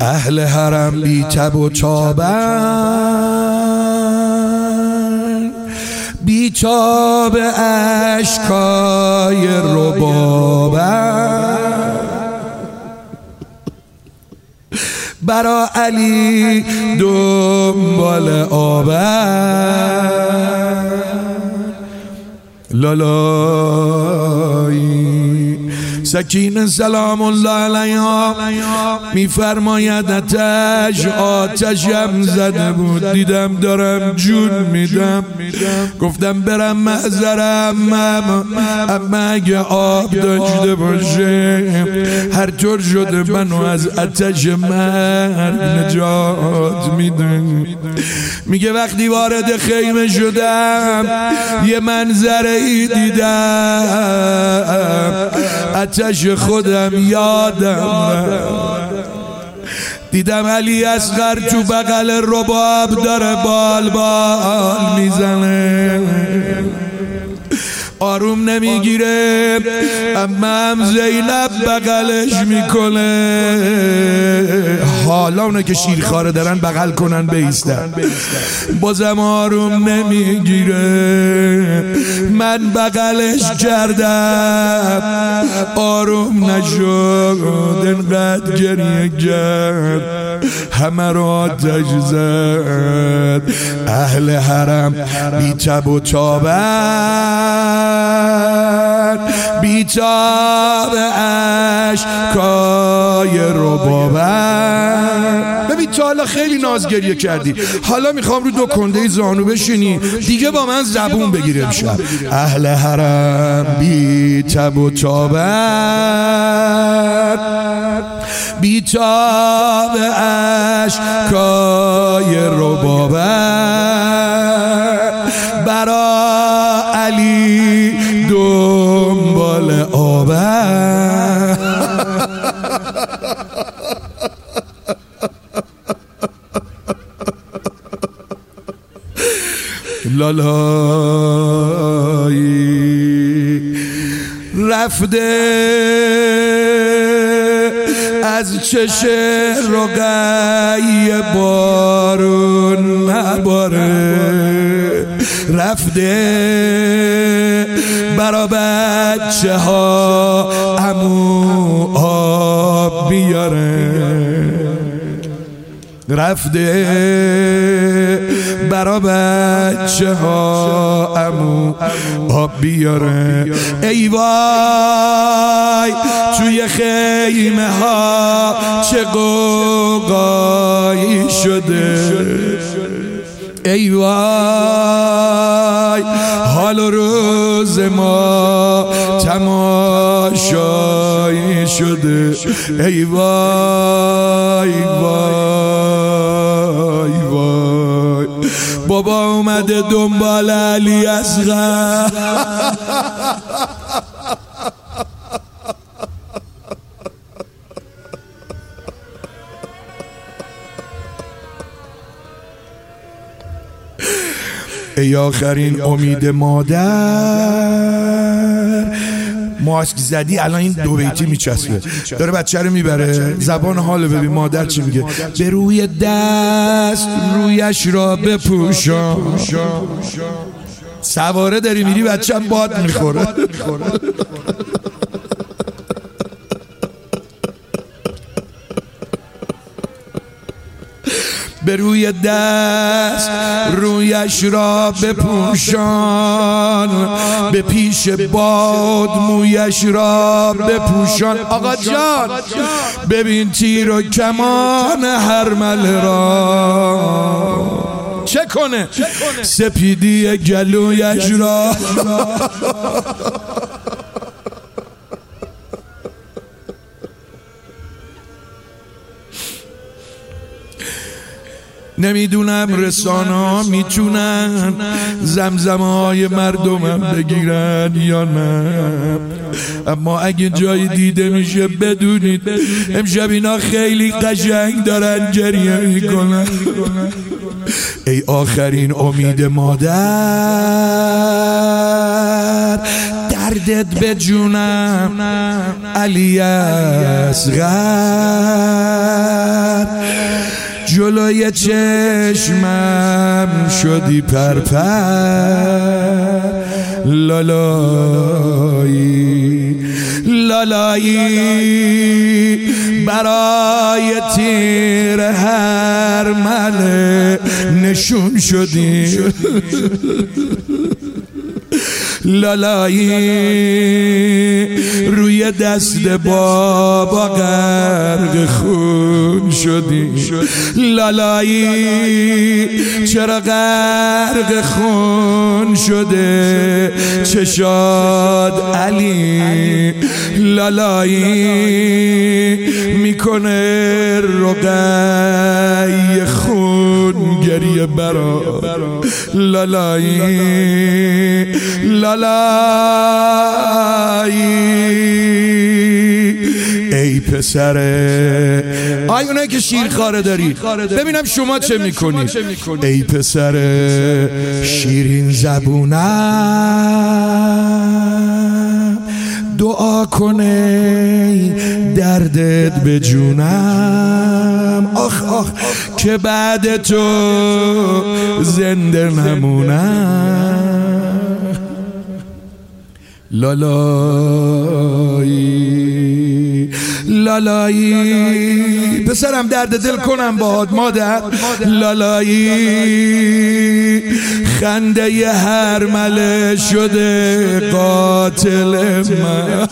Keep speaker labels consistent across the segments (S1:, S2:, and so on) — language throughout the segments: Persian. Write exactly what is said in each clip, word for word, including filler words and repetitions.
S1: اهل حرم بی تب و تابن، بی تاب اشکای ربابن، برا علی دنبال آبن. لالایی سکینه سلام الله علیها میفرماید آتش آتشم زده بود، دیدم دارم جون میدم، گفتم برم معذرم اما اگه آب داشته باشه هر طور شده منو از آتش مرگ نجات میده. میگه وقتی وارد خیمه شدم یه منظره ای دیدم، آتش خودم یادم، دیدم علی اصغر تو بغل رباب داره بال بال میزنه، آروم نمیگیره، اما هم زینب بغلش میکنه. حالا اونا که شیرخواره دارن بغل کنن بیستن، بازم آروم نمیگیره. من بغلش کردم آروم نشد، انقدر گریه کرد همه رو آتش زد. اهل حرم بی تب و تابن، بی تاب اشکای ربابن. ببین تا حالا خیلی ناز گریه کردی، حالا میخوام رو دو کنده زانو بشینی دیگه با من زبون بگیره امشب. اهل حرم بی تب و تابن، بی تاب اشکای ربابن، برا علی دنبال آبن. لالایی رفته از چشه رقیه بارون نباره، رفته برا بچه ها عمو آب بیاره، رفته برا بچه ها عمو آب بیاره. ای وای توی خیمه ها چه غوغایی شده، ای وای حال و روز ما تماشایی شده، ای وای وای وای. بابا اومده دنبال علی اصغر، ای آخرین امید مادر. ماسک زدی الان این دو بیتی میچسبه، داره بچه رو میبره. زبان حالو ببین مادر چی میگه. به روی دست رویش را بپوشان، سواره داری میری بچه هم باد میخوره. به روی دست رویش را بپوشان، به پیش باد مویش را بپوشان. آقا جان ببین تیر و کمان هرمله را چه کنه، سپیدی گلویش را. نمیدونم رسانه‌ها میتونن زمزمه‌های مردمم بگیرن یا نه، اما اگه جایی دیده میشه بدونید امشب اینا خیلی قشنگ دارن گریه میکنن. ای آخرین امید مادر، در دردت به جونم علی اصغر، جلوی چشمم شدی پرپر، لالایی لالایی برای تیر هر مله نشون شدی، لالایی روی دست بابا غرق خون شدی، لالایی چرا غرق خون شده چشاد علی، لالایی میکنه رقیه خون گریه برا، لالایی لالایی ای پسره. آی اونایی که شیرخواره داری ببینم شما چه میکنی. ای پسره شیرین زبونم دعا کنه دردت به جونم، آخ آخ که بعد تو زنده نمونم، لالایی لالایی پسرم درد دل کنم باهات مادر، لالایی خنده ی هر مله شده قاتل من،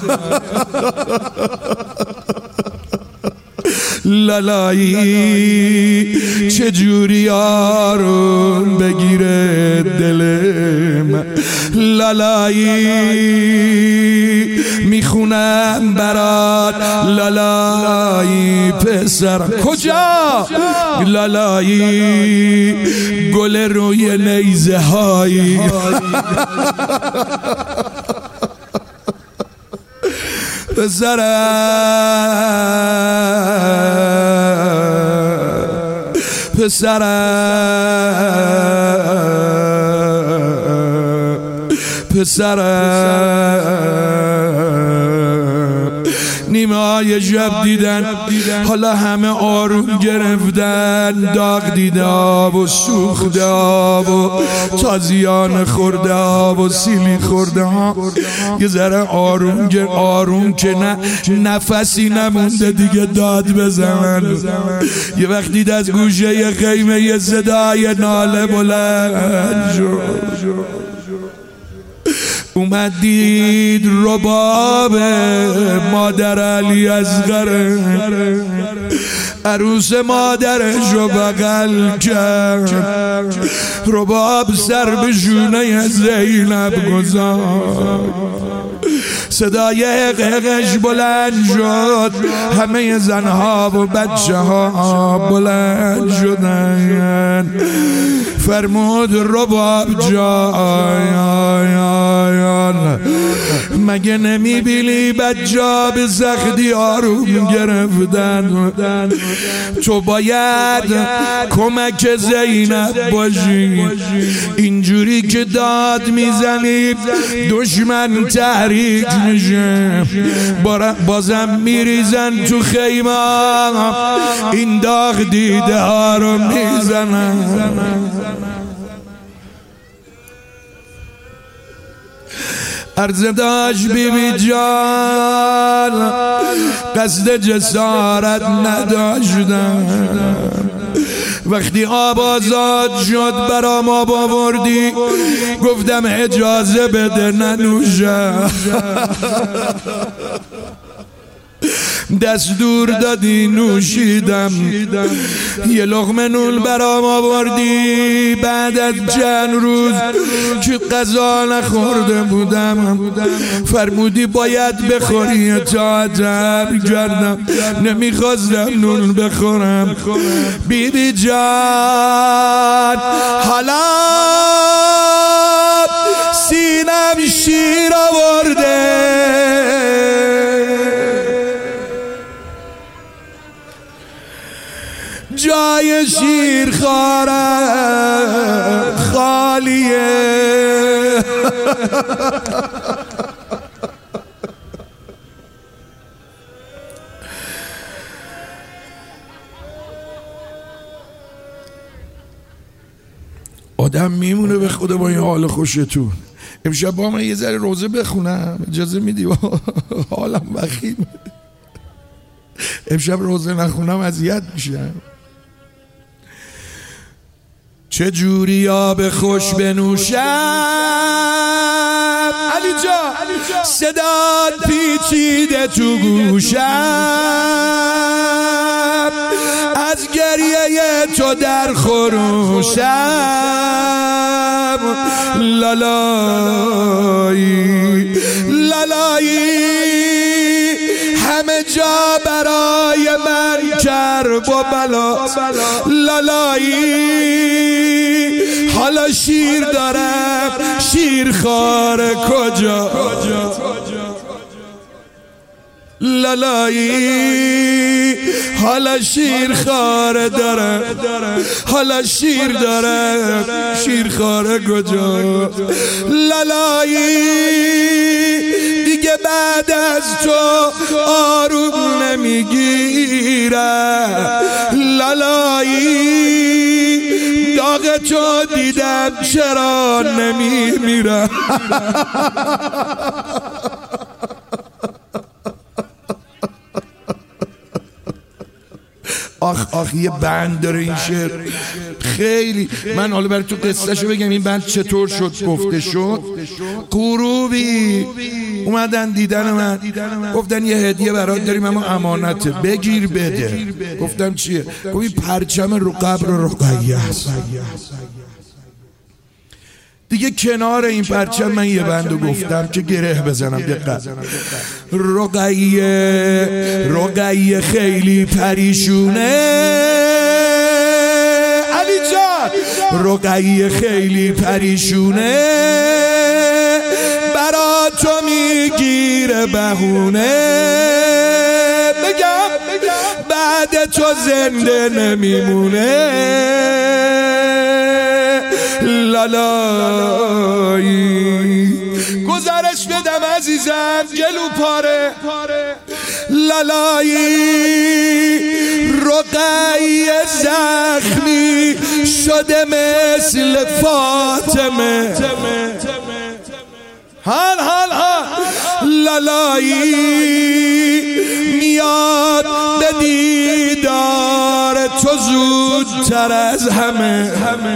S1: لالایی چجوری آروم بگیره دل من، لالایی میخونم برات، لالایی پسرم کجا، لالایی گل روی نیزه هایی، پسرم پسرم پسرم نیمه های شب دیدن حالا همه آروم گرفتن، داغ دیده آب و سوخته آب و تازیان خورده آب و سیلی خورده ها، یه ذره آروم گر آروم که نه نفسی نمونده دیگه داد بزنن. یه وقت دید از گوشه خیمه یه صدای ناله بلند شد، اومد دید رباب مادر علی اصغر، عروس مادرش رو بغل کرد، رباب سر به شونه زینب گذاشت، صدای قهقش بلند شد، همه زنها و بچه ها بلند شدن، فرمود رباب جان مگه نمیبینی بچه به سختی آروم گرفتن، تو باید کمک زینب باشی، اینجوری که داد میزنی دشمن تحریک میشه، بازم میریزن تو خیمه، این داغ دیده ها رو میزنن. عرض داشت بی بی جان قصد جسارت نداشتم، وقتی آب آزاد شد برام آب آوردی گفتم اجازه بده ننوشم، دستور دادی نوشیدم، یه لقمه نون برام آوردی بعد از چند روز که غذا نخورده بودم، فرمودی باید بخوری، اطاعتم کردم، نمیخواستم نون بخورم. بی بی جان حالا سینم شیر آورده، جای شیر خارم خالیه، آدم میمونه به خدا با این حال خوشتون. امشب با من یه ذره روزه بخونم، اجازه میدی؟ حالم وخیم. امشب روزه نخونم اذیت میشم. چه جوری آب خوش بنوشم علی جان، صدات پیچیده تو گوشم، از گریه تو در خروشم، لالایی لالایی، همه جا برای من کرب و بلا، لالایی حالا شیر دارم، شیر خاره کجا، لالایی حالا شیر خاره دارم، حالا شیر دارم، شیر خاره کجا، لالایی دیگه بعد از تو آروم نمیگیرم، لالایی داغ تو دیدم چرا نمیمیرم. آخ آخ یه بند داره این شعر خیلی. من حالا برای تو قصهشو بگم این بند چطور شد گفته شد. غروبی اومدن دیدن من، گفتن یه هدیه برات داریم اما امانته، بگیر بده. گفتم چیه؟ گفت این پرچم رو قبر رقیه است. دیگه کنار این پرچم من یه بندو گفتم که گره بزنم. دقت. رقیه رقیه خیلی پریشونه علی جان، رقیه خیلی پریشونه، برا تو میگیره بهونه، بگم بعد تو زنده نمیمونه، لالایی گزارش بدم عزیزم گلو پاره، لالایی رقیه زخمی شده مثل فاطمه، حال حال حال، لالایی میاد به دیدار تو زودتر از همه،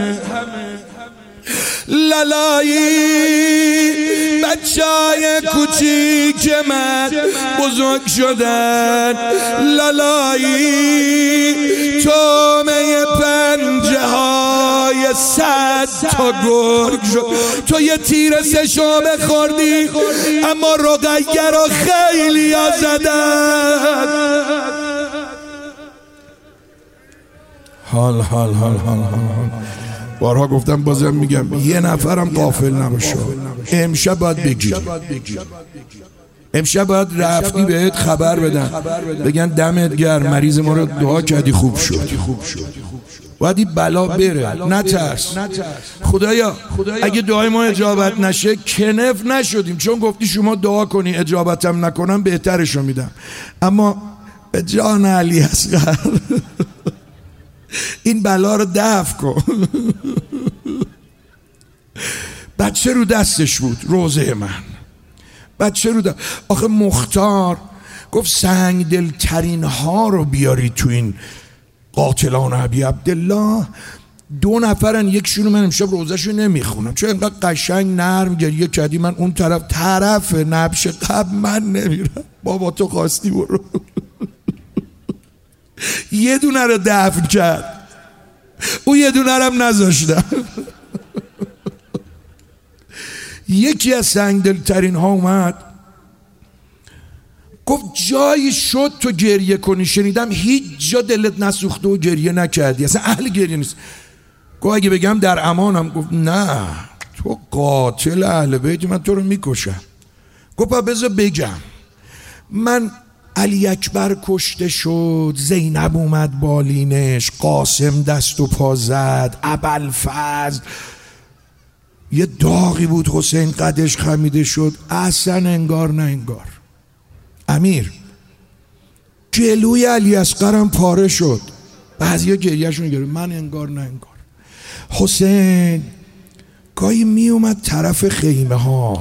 S1: لالایی بچه‌های کوچیک من بزرگ شدن، لالایی تومه پنجه های صد تا گرگ شد، تو یه تیر سشو بخوردی اما رقیه رو خیلی ها زدن. حال حال حال حال حال بارها گفتم بازم میگم یه نفرم غافل نباشه. امشب باید بگی، امشب باید رفتی بهت خبر بدن، بگن دمت گرم مریض ما رو دعا کردی خوب شد. باید این بلا بره، نترس. خدایا اگه دعای ما اجابت نشه کنف نشدیم، چون گفتی شما دعا کنی اجابتم نکنم بهترشو میدم، اما به جان علی اصغر این بلا رو دفع کن. بچه رو دستش بود روزه من، بچه رو دست. آخه مختار گفت سنگ دلترین ها رو بیاری تو این قاتلان ابی عبدالله. دو نفرن، یکشون من امشب روزهشو نمیخونم چون اینقدر قشنگ نرم گریه کردی، من اون طرف طرف نبش قبل من نمیرم. بابا تو خواستی برو. یه دونه رو دفن کرد، او یه دونه رو نذاشتم. یکی از سنگدلترین ها اومد گفت جایی شد تو گریه کنی، شنیدم هیچ جا دلت نسوخته و گریه نکردی، اصلا اهل گریه نیست. گفت اگه بگم در امانم. گفت نه تو قاتل اهل بیت، من تو رو میکشم. گفت بذار بگم، من علی اکبر کشته شد، زینب اومد بالینش، قاسم دست و پا زد، ابوالفضل یه داغی بود، حسین قدش خمیده شد، اصلا انگار نه انگار. امیر جلوی علی اصغرم پاره شد، بعضیا گریهشون گرفت، من انگار نه انگار. حسین گاهی می اومد طرف خیمه ها،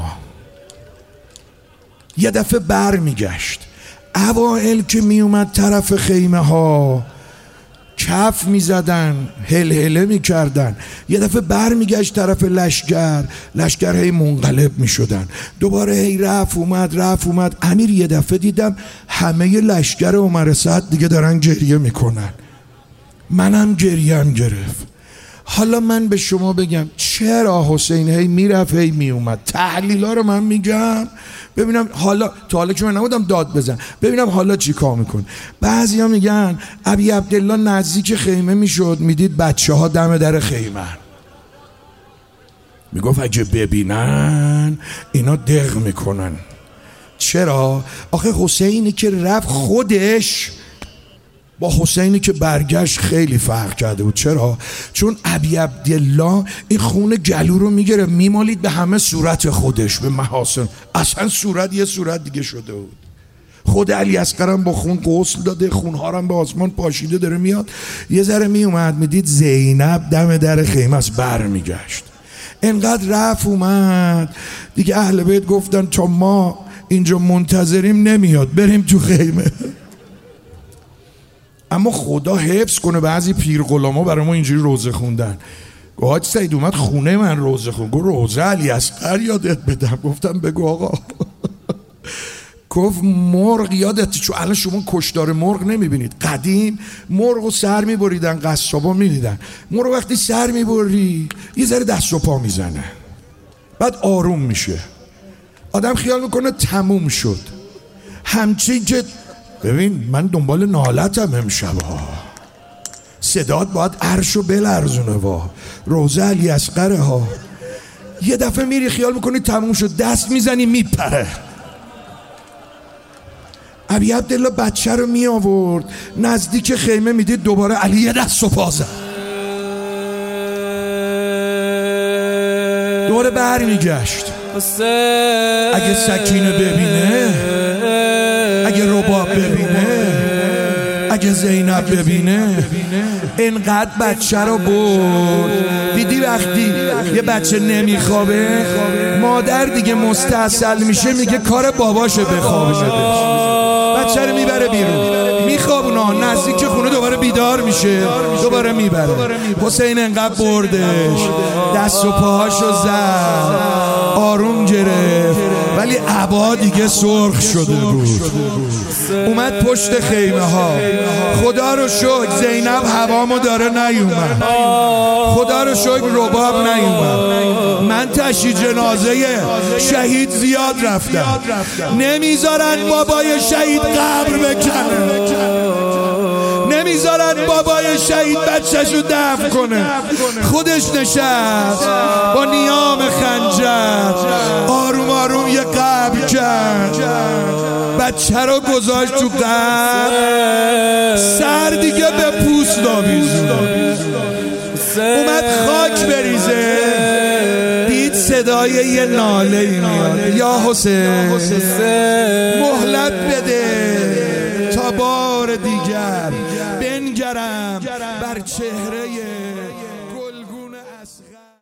S1: یه دفعه بر می گشت. اوائل که می اومد طرف خیمه ها کف می زدن، هل هله می کردن. یه دفعه بر می گشت طرف لشگر، لشگر هی منقلب می شدن. دوباره هی رفت اومد رفت اومد. امیر یه دفعه دیدم همه لشگر عمر سعد دیگه دارن گریه می کنن. منم گریم گرفت. حالا من به شما بگم چرا حسین هی میرفت هی میومد؟ تحلیل ها رو من میگم ببینم حالا، تا حالا که من نبودم داد بزن، ببینم حالا چی کار میکن. بعضی ها میگن ابی عبدالله نزدیک خیمه میشد میدید بچه ها دم در خیمه، میگفت اگه ببینن اینا دق میکنن. چرا؟ آخه حسینی که رفت خودش با حسینی که برگشت خیلی فرق کرده بود. چرا؟ چون ابی عبدالله این خون گلو رو میگره میمالید به همه صورت خودش، به محاسن. اصلا صورت یه صورت دیگه شده بود. خود علی اصغرم با خون غسل داده، خونها رو به آسمان پاشیده داره میاد. یه ذره میومد میدید زینب دم در خیمه است، بر میگشت. انقدر رفت اومد دیگه اهل بیت گفتن تا ما اینجا منتظریم نمیاد، بریم تو خیمه. اما خدا حفظ کنه بعضی پیر غلاما برای ما اینجوری روزه خوندن. گفت حاج سعید اومد خونه من روزه خوند. گفت روزه علی اصغر یادت بدم؟ گفتم بگو آقا. گفت مرغ یادت؟ چون الان شما کشدار مرغ نمیبینید. قدیم مرغ و سر میبریدن، قصابا میدیدن مرغ وقتی سر میبری یه ذره دست و پا میزنه، بعد آروم میشه. آدم خیال میکنه تموم شد. همچین که ببین من دنبال نالتم امشب ها، صدات باید عرشو بلرزونه. وا روزه علی اصغر ها. یه دفعه میری خیال میکنی تموم شد، دست میزنی میپره. ابی عبدالله بچه رو می آورد نزدیک خیمه، میدید دوباره علی یه دست و پا زد، دوباره بر میگشت. اگه سکینه ببینه، اگه رباب ببینه، اگه زینب ببینه، اینقدر بچه رو برد. دیدی وقتی یه بچه نمیخوابه مادر دیگه مستحصل میشه، میگه کار باباشه بخوابه. بچه رو میبره بیرون، میخوابونه، نزدیک خونه دوباره بیدار میشه، دوباره میبره. حسین انقدر بردش، دست و پاهاشو زد، آروم گرفت، ولی عبا دیگه سرخ شده بود. اومد پشت خیمه ها. خدا رو شکر زینب هوامو داره نیومد، خدا رو شکر رباب نیومد. من تشییع جنازه شهید زیاد رفتم، نمیذارن بابای شهید قبر بکنه، نمیذارن بابای شهید بچه‌شو دفن کنه. خودش نشست با نیام خنجر آروم آروم یه قبر کرد، بچه رو گذاشت تو قبر، سر دیگه به پوست آویزون. اومد خاک بریزه، دید صدای یه ناله میاد، یا حسین مهلت بده تا بار دیگر بنگرم بر چهره